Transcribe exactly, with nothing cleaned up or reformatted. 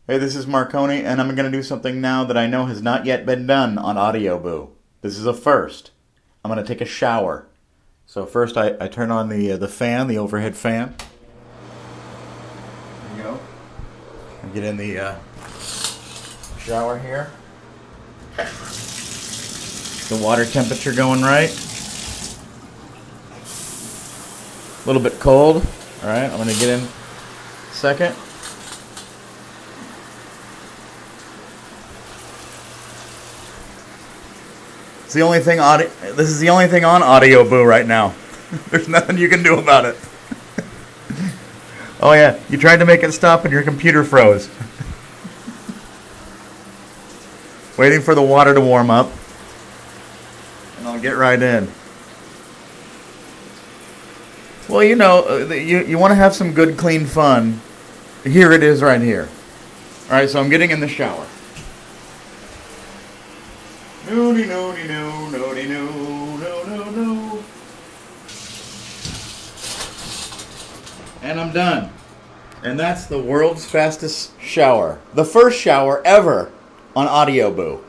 Hey, this is Marconi, and I'm going to do something now that I know has not yet been done on Audio Boo. This is a first. I'm going to take a shower. So first I, I turn on the uh, the fan, the overhead fan. There you go. I get in the uh, shower here. The water temperature going right. A little bit cold. All right, I'm going to get in second. It's the only thing audio. This is the only thing on Audio Boo right now. There's nothing you can do about it. Oh yeah, you tried to make it stop and your computer froze. Waiting for the water to warm up, and I'll get right in. Well, you know, you you want to have some good, clean fun. Here it is, right here. All right, so I'm getting in the shower. No-de, no-de, no, no-de, no, no, no, no. And I'm done. And that's the world's fastest shower. The first shower ever on Audio Boo.